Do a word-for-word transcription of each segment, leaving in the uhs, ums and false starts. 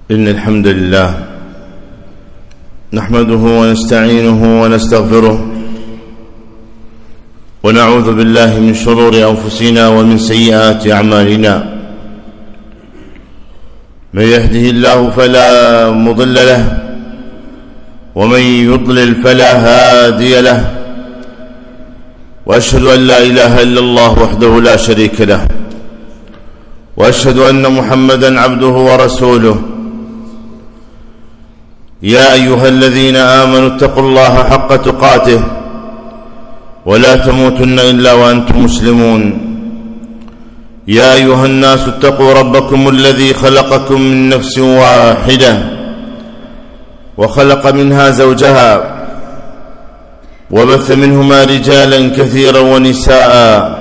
إن الحمد لله نحمده ونستعينه ونستغفره ونعوذ بالله من شرور أنفسنا ومن سيئات أعمالنا. من يهده الله فلا مضل له ومن يضلل فلا هادي له، وأشهد أن لا إله إلا الله وحده لا شريك له، وأشهد أن محمدا عبده ورسوله. يا أيها الذين آمنوا اتقوا الله حق تقاته ولا تموتن إلا وأنتم مسلمون. يا أيها الناس اتقوا ربكم الذي خلقكم من نفس واحدة وخلق منها زوجها وبث منهما رجالا كثيرا ونساء،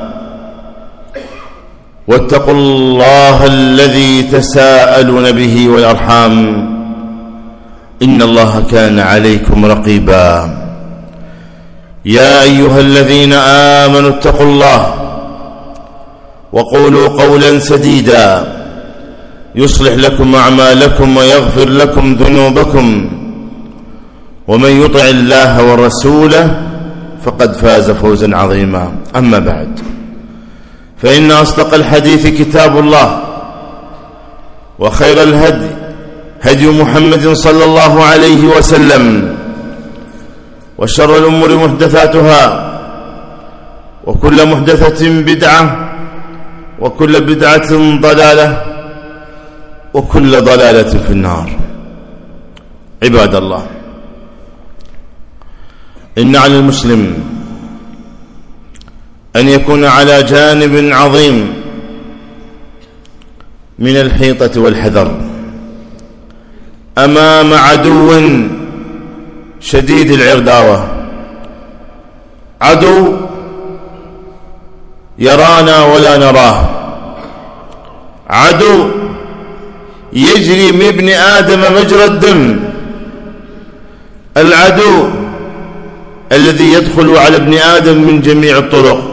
واتقوا الله الذي تساءلون به والأرحام إن الله كان عليكم رقيبا. يا أيها الذين آمنوا اتقوا الله وقولوا قولا سديدا يصلح لكم أعمالكم ويغفر لكم ذنوبكم، ومن يطع الله ورسوله فقد فاز فوزا عظيما. أما بعد، فإن أصدق الحديث كتاب الله، وخير الهدي هدي محمد صلى الله عليه وسلم، وشر الأمور محدثاتها، وكل محدثة بدعة، وكل بدعة ضلالة، وكل ضلالة في النار. عباد الله، إن على المسلم أن يكون على جانب عظيم من الحيطة والحذر أمام عدو شديد العرداوة، عدو يرانا ولا نراه، عدو يجري من ابن آدم مجرى الدم، العدو الذي يدخل على ابن آدم من جميع الطرق،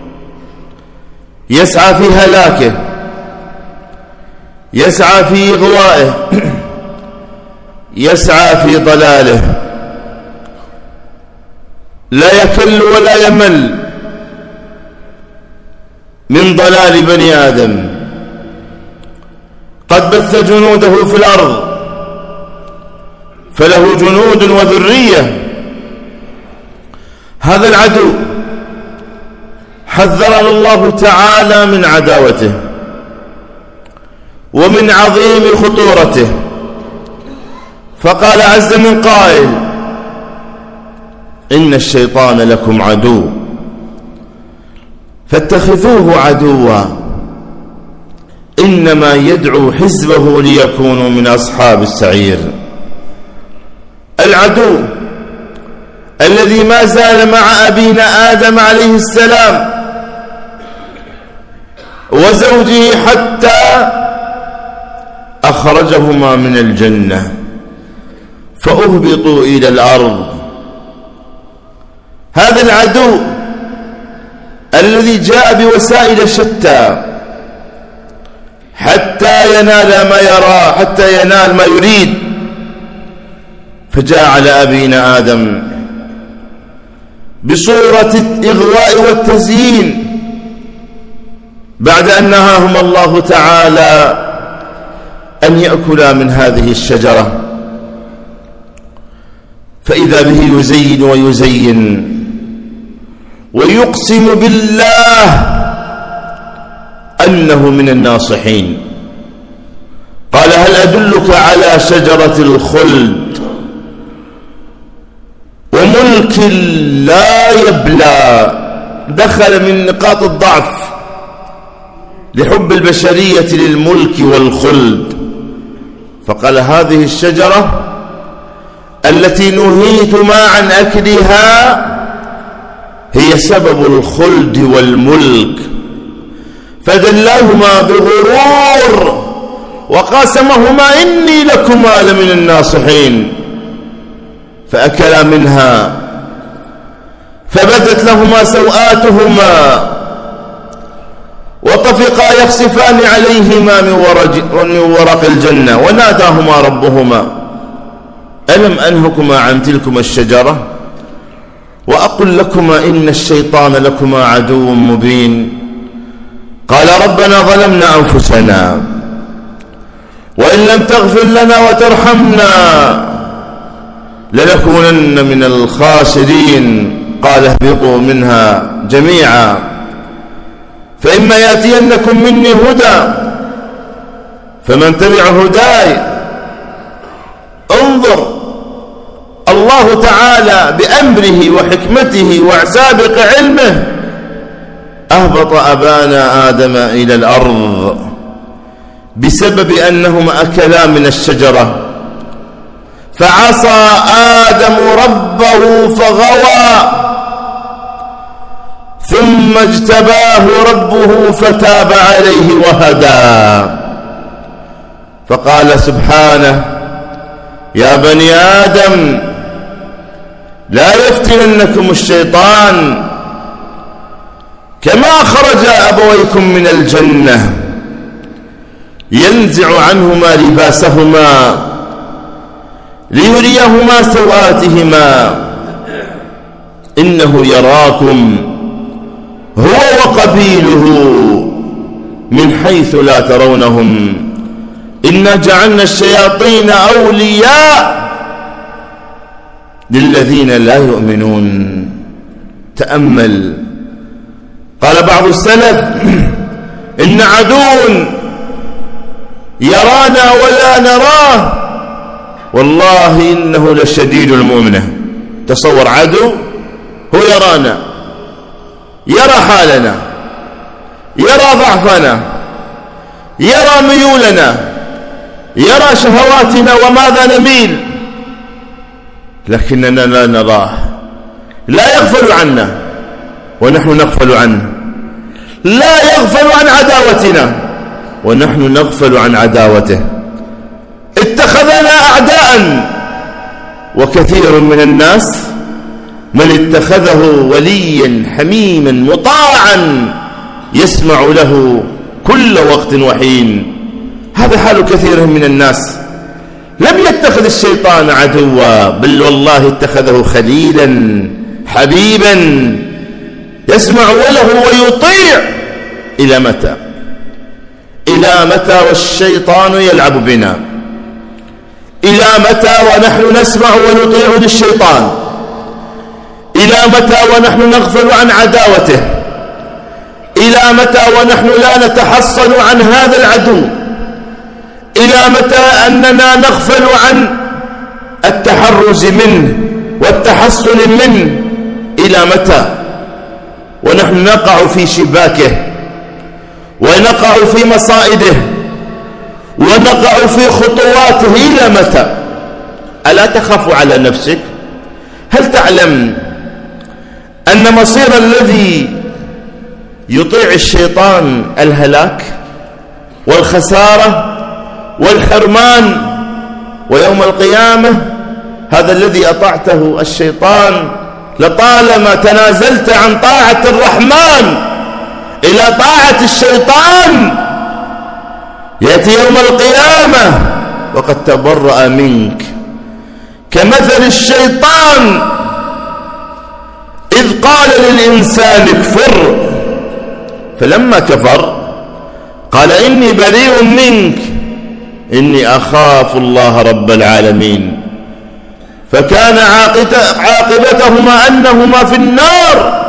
يسعى في هلاكه، يسعى في إغوائه، يسعى في ضلاله، لا يكل ولا يمل من ضلال بني آدم. قد بث جنوده في الأرض، فله جنود وذرية. هذا العدو حذرنا الله تعالى من عداوته ومن عظيم خطورته، فقال عز من قائل: إن الشيطان لكم عدو فاتخذوه عدوا إنما يدعو حزبه ليكونوا من أصحاب السعير. العدو الذي ما زال مع أبينا آدم عليه السلام وزوجه حتى أخرجهما من الجنة فأهبطوا إلى الأرض. هذا العدو الذي جاء بوسائل شتى حتى ينال ما يرى، حتى ينال ما يريد، فجاء على أبينا آدم بصورة الإغواء والتزيين بعد أن نهاهما الله تعالى أن يأكلا من هذه الشجرة، فإذا به يزين ويزين ويقسم بالله أنه من الناصحين. قال: هل أدلك على شجرة الخلد وملك لا يبلى؟ دخل من نقاط الضعف لحب البشرية للملك والخلد، فقال: هذه الشجرة التي نهيتما عن أكلها هي سبب الخلد والملك. فدلاهما بغرور وقاسمهما إني لكما لمن الناصحين، فأكلا منها فبدت لهما سوآتهما وطفقا يخسفان عليهما من ورق الجنة وناداهما ربهما ألم أنهكما عن تلكما الشجرة وأقل لكما إن الشيطان لكما عدو مبين قال ربنا ظلمنا أنفسنا وإن لم تغفر لنا وترحمنا لنكونن من الخاسرين قال اهبطوا منها جميعا فإما يأتينكم مني هدى فمن تبع هداي انظر الله تعالى بأمره وحكمته وسابق علمه أهبط أبانا آدم إلى الأرض بسبب أنهما أكلا من الشجرة فعصى آدم ربه فغوى ثم اجتباه ربه فتاب عليه وهدى فقال سبحانه يا بني آدم لا يفتننكم الشيطان كما خرج أبويكم من الجنة ينزع عنهما لباسهما ليريهما سوآتهما إنه يراكم هو وقبيله من حيث لا ترونهم إنا جعلنا الشياطين أولياء للذين لا يؤمنون. تأمل قال بعض السلف إن عدو يرانا ولا نراه والله إنه لشديد المؤمنة. تصور عدو هو يرانا يرى حالنا يرى ضعفنا يرى ميولنا يرى شهواتنا وماذا نميل لكننا لا نراه لا يغفل عنا ونحن نغفل عنه لا يغفل عن عداوتنا ونحن نغفل عن عداوته. اتخذنا أعداء وكثير من الناس من اتخذه وليا حميما مطاعا يسمع له كل وقت وحين. هذا حال كثير من الناس. لم يتخذ الشيطان عدوا بل والله اتخذه خليلا حبيبا يسمع له ويطيع. إلى متى إلى متى والشيطان يلعب بنا؟ إلى متى ونحن نسمع ونطيع للشيطان؟ إلى متى ونحن نغفل عن عداوته؟ إلى متى ونحن لا نتحصن عن هذا العدو؟ إلى متى أننا نغفل عن التحرز منه والتحصن منه؟ إلى متى ونحن نقع في شباكه ونقع في مصائده ونقع في خطواته؟ إلى متى؟ ألا تخاف على نفسك؟ هل تعلم أن مصير الذي يطيع الشيطان الهلاك والخسارة والحرمان ويوم القيامة؟ هذا الذي أطعته الشيطان لطالما تنازلت عن طاعة الرحمن إلى طاعة الشيطان يأتي يوم القيامة وقد تبرأ منك كمثل الشيطان إذ قال للإنسان اكفر فلما كفر قال إني بريء منك إني أخاف الله رب العالمين. فكان عاقبتهما أنهما في النار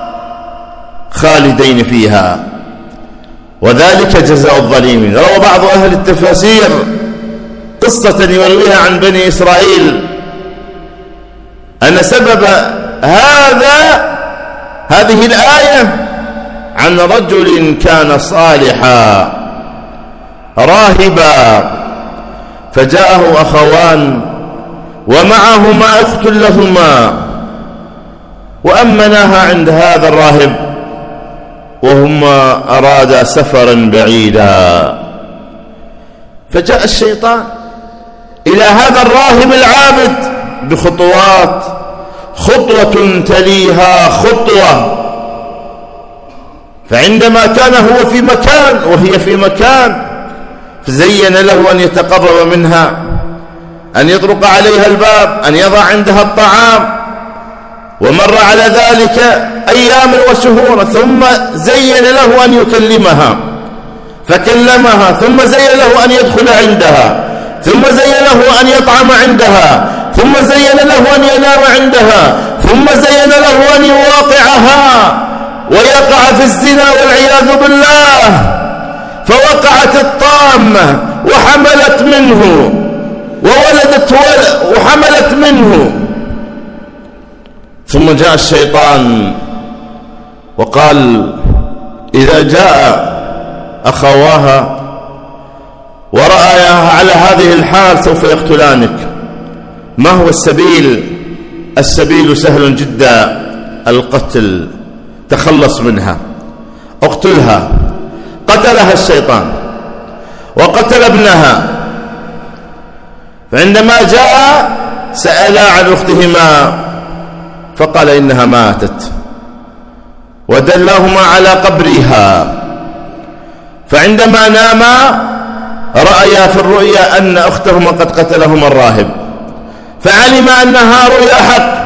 خالدين فيها وذلك جزاء الظالمين. روى بعض أهل التفاسير قصة يرويها عن بني إسرائيل أن سبب هذا هذه الآية عن رجل كان صالحا راهبا فجاءه أخوان ومعهما أخت لهما وأمناها عند هذا الراهب وهما أرادا سفرا بعيدا. فجاء الشيطان إلى هذا الراهب العابد بخطوات خطوة تليها خطوة فعندما كان هو في مكان وهي في مكان فزين له أن يتقرب منها، أن يطرق عليها الباب، أن يضع عندها الطعام، ومر على ذلك أيام وشهور، ثم زين له أن يكلمها فكلمها، ثم زين له أن يدخل عندها، ثم زين له أن يطعم عندها، ثم زين له أن ينام عندها، ثم زين له أن يواقعها ويقع في الزنا والعياذ بالله، فوقعت الطامة وحملت منه وولدت وحملت منه. ثم جاء الشيطان وقال: إذا جاء أخواها ورأيها على هذه الحال سوف يقتلانك. ما هو السبيل؟ السبيل سهل جدا، القتل، تخلص منها، اقتلها. قتلها الشيطان وقتل ابنها. فعندما جاء سألا عن أختهما فقال إنها ماتت، ودلاهما على قبرها. فعندما ناما رأيا في الرؤيا أن أختهما قد قتلهما الراهب، فعلم أنها رؤيا حق،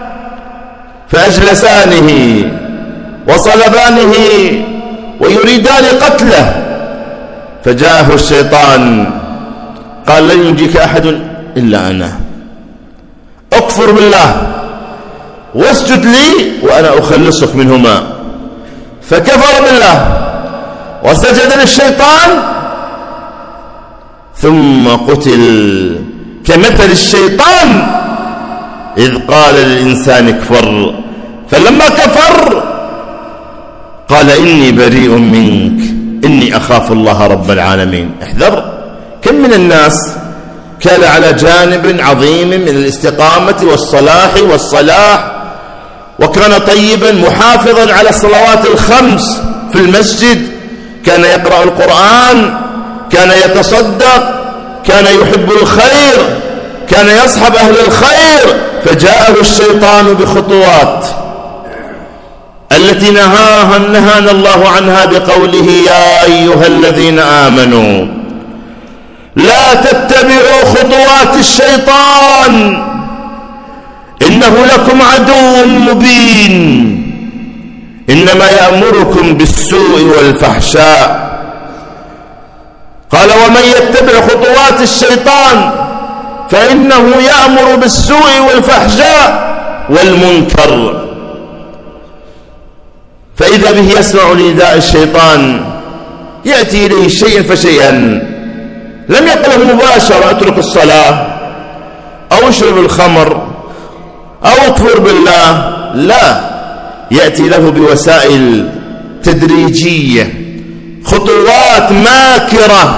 فأجلسانه وصلبانه ويريدان قتله. فجاءه الشيطان قال: لن ينجيك أحد إلا أنا، اكفر بالله واسجد لي وأنا أخلصك منهما. فكفر بالله وسجد للشيطان ثم قتل، كمثل الشيطان إذ قال للإنسان اكفر، فلما كفر قال: إني بريء منك إني أخاف الله رب العالمين. احذر، كم من الناس كان على جانب عظيم من الاستقامة والصلاح والصلاح، وكان طيبا محافظا على الصلوات الخمس في المسجد، كان يقرأ القرآن، كان يتصدق، كان يحب الخير، كان يصحب أهل الخير، فجاءه الشيطان بخطوات التي نهاها نهانا الله عنها بقوله: يا أيها الذين آمنوا لا تتبعوا خطوات الشيطان إنه لكم عدو مبين إنما يأمركم بالسوء والفحشاء. قال: ومن يتبع خطوات الشيطان فإنه يأمر بالسوء والفحشاء والمنكر. فإذا به يسمع نداء الشيطان يأتي إليه شيئا فشيئا، لم يقله مباشرة: اترك الصلاة أو اشرب الخمر أو اكفر بالله، لا، يأتي له بوسائل تدريجية، خطوات ماكرة،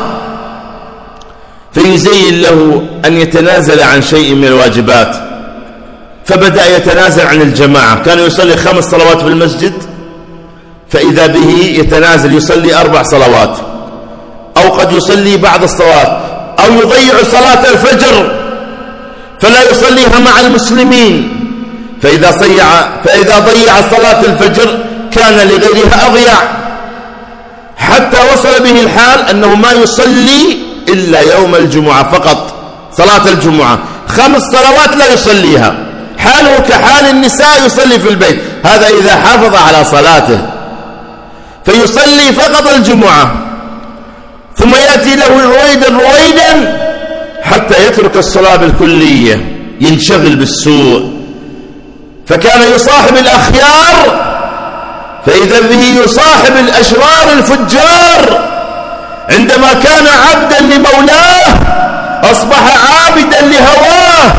فيزين له أن يتنازل عن شيء من الواجبات. فبدأ يتنازل عن الجماعة، كان يصلي خمس صلوات في المسجد، فإذا به يتنازل يصلي أربع صلوات، أو قد يصلي بعض الصلوات، أو يضيع صلاة الفجر فلا يصليها مع المسلمين، فإذا ضيع فإذا ضيع صلاة الفجر كان لغيرها أضيع، حتى وصل به الحال أنه ما يصلي إلا يوم الجمعة فقط، صلاة الجمعة خمس صلوات لا يصليها، حاله كحال النساء يصلي في البيت، هذا إذا حافظ على صلاته، فيصلي فقط الجمعة، ثم يأتي له رويدا رويدا حتى يترك الصلاة بالكلية، ينشغل بالسوء. فكان يصاحب الأخيار فإذا به يصاحب الأشرار الفجار. عندما كان عبدا لمولاه أصبح عابدا لهواه.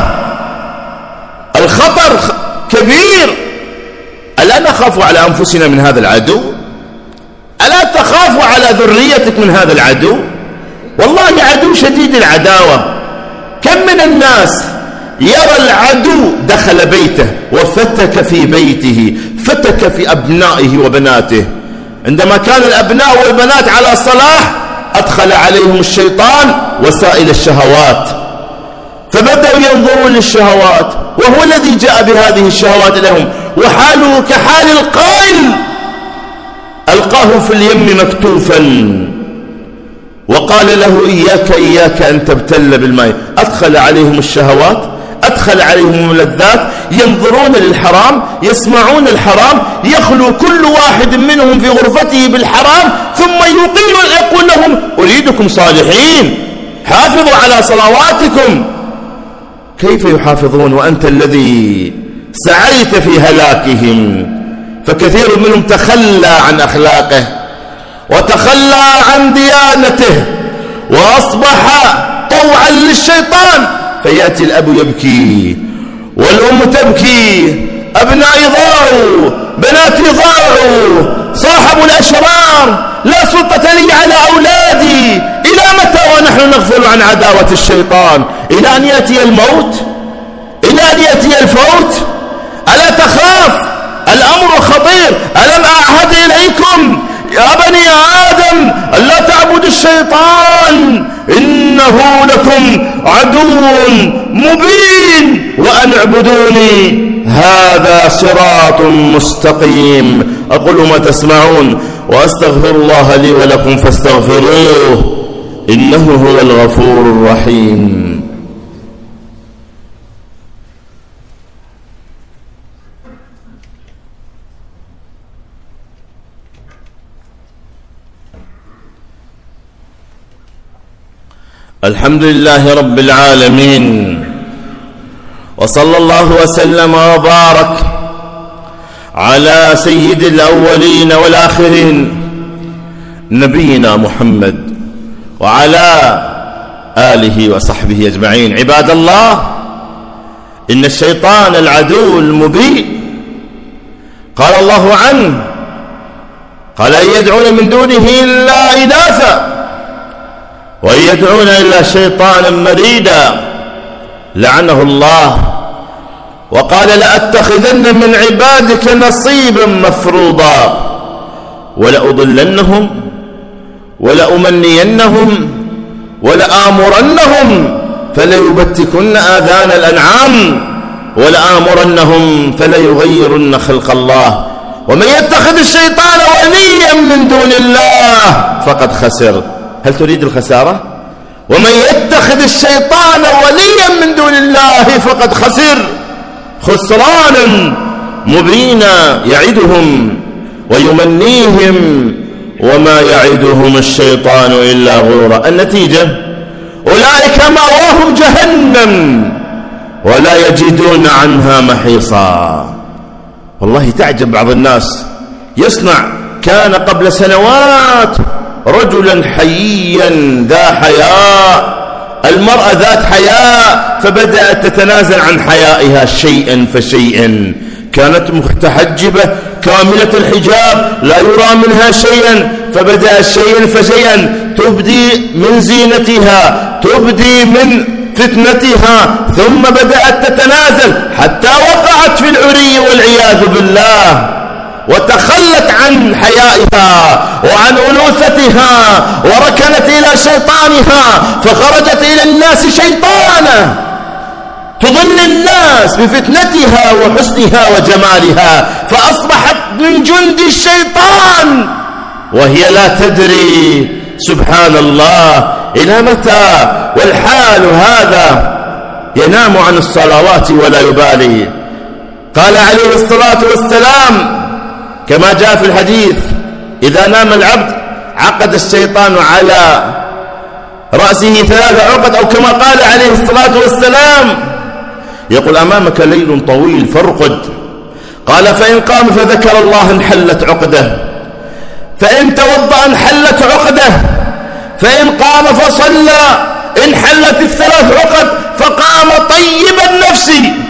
الخطر كبير. ألا نخاف على أنفسنا من هذا العدو؟ ألا تخاف على ذريتك من هذا العدو؟ والله عدو شديد العداوة. كم من الناس يرى العدو دخل بيته وفتك في بيته، فتك في أبنائه وبناته. عندما كان الأبناء والبنات على صلاح أدخل عليهم الشيطان وسائل الشهوات، فبدأوا ينظرون للشهوات، وهو الذي جاء بهذه الشهوات لهم، وحاله كحال القائل: ألقاه في اليم مكتوفا وقال له إياك إياك أن تبتل بالماء. أدخل عليهم الشهوات، أدخل عليهم اللذات، ينظرون للحرام، يسمعون الحرام، يخلو كل واحد منهم في غرفته بالحرام، ثم يقيل يقول لهم أريدكم صالحين حافظوا على صلواتكم. كيف يحافظون وأنت الذي سعيت في هلاكهم؟ فكثير منهم تخلى عن أخلاقه وتخلى عن ديانته وأصبح طوعا للشيطان. فيأتي الأب يبكي والأم تبكي، أبنائي ضاعوا، بناتي ضاعوا، صاحب الأشرار، لا سلطة لي على أولادي. إلى متى ونحن نغفل عن عداوة الشيطان؟ إلى أن يأتي الموت؟ إلى أن يأتي الفوت؟ ألا تخاف؟ الأمر خطير. ألم أعهد إليكم يا بني آدم ألا تعبدوا الشيطان إنه لكم عدو مبين وأن اعبدوني هذا صراط مستقيم. أقول ما تسمعون وأستغفر الله لي ولكم فاستغفروه إنه هو الغفور الرحيم. الحمد لله رب العالمين، وصلى الله وسلم وبارك على سيد الأولين والآخرين نبينا محمد وعلى آله وصحبه أجمعين. عباد الله، إن الشيطان العدو المبين قال الله عنه، قال إن يدعون من دونه إلا إناثا وإن يدعون إلا شيطانا مريدا لعنه الله. وقال لأتخذن من عبادك نصيبا مفروضا ولأضلنهم ولأمنينهم ولآمرنهم فليبتكن آذان الأنعام ولآمرنهم فليغيرن خلق الله. ومن يتخذ الشيطان وليا من دون الله فقد خسر. هل تريد الخسارة؟ ومن يتخذ الشيطان وليا من دون الله فقد خسر خسرانا مبينا يعدهم ويمنيهم وما يعدهم الشيطان إلا غرورا. النتيجة أولئك مأواهم جهنم ولا يجدون عنها محيصا. والله تعجب بعض الناس يصنع، كان قبل سنوات رجلا حييا ذا حياء، المرأة ذات حياء، فبدأت تتنازل عن حيائها شيئا فشيئا. كانت متحجبة كاملة الحجاب لا يرى منها شيئا، فبدأ شيئا فشيئا تبدي من زينتها، تبدي من فتنتها، ثم بدأت تتنازل حتى وقعت في العري والعياذ بالله، وتخلت عن حيائها وعن أنوثتها وركنت إلى شيطانها، فخرجت إلى الناس شيطانة تضل الناس بفتنتها وحسنها وجمالها، فأصبحت من جند الشيطان وهي لا تدري. سبحان الله، إلى متى؟ والحال هذا ينام عن الصلوات ولا يبالي. قال عليه الصلاة والسلام كما جاء في الحديث: إذا نام العبد عقد الشيطان على رأسه ثلاث عقد، أو كما قال عليه الصلاة والسلام يقول: أمامك ليل طويل فارقد. قال: فإن قام فذكر الله انحلت عقده، فإن توضأ انحلت عقده، فإن قام فصلى انحلت الثلاث عقد، فقام طيب النفس.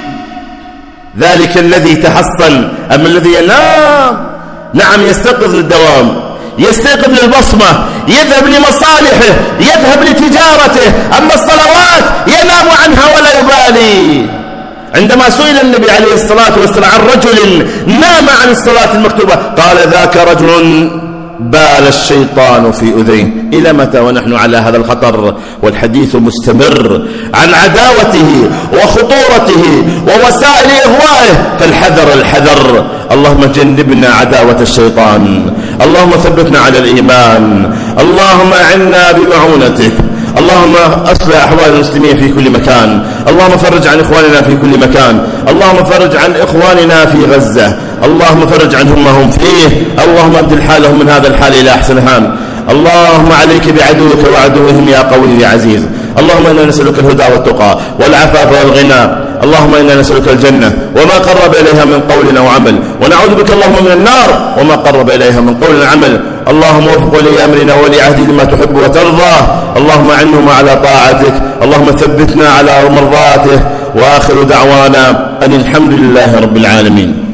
ذلك الذي تحصن. أما الذي ينام، نعم يستيقظ للدوام، يستيقظ للبصمة، يذهب لمصالحه، يذهب لتجارته، أما الصلوات ينام عنها ولا يبالي. عندما سئل النبي عليه الصلاة والسلام عن رجل نام عن الصلاة المكتوبة قال: ذاك رجل بال الشيطان في أذيه. إلى متى ونحن على هذا الخطر والحديث مستمر عن عداوته وخطورته ووسائل إغوائه؟ فالحذر الحذر. اللهم جنبنا عداوة الشيطان، اللهم ثبتنا على الإيمان، اللهم أعنا بمعونتك، اللهم أصلح أحوال المسلمين في كل مكان، اللهم فرج عن إخواننا في كل مكان، اللهم فرج عن إخواننا في غزة، اللهم فرج عنهم ما هم فيه، اللهم أبدل حالهم من هذا الحال إلى أحسن حال. اللهم عليك بعدوك وعدوهم يا قوي يا عزيز. اللهم إنا نسألك الهدى والتقى والعفاف والغنى، اللهم إنا نسألك الجنة وما قرب إليها من قول أو عمل، ونعوذ بك اللهم من النار وما قرب إليها من قول أو عمل. اللهم وفق ولي أمرنا ولي عهدي لما تحب وترضى، اللهم أعنهم على طاعتك، اللهم ثبتنا على مرضاته. وآخر دعوانا أن الحمد لله رب العالمين.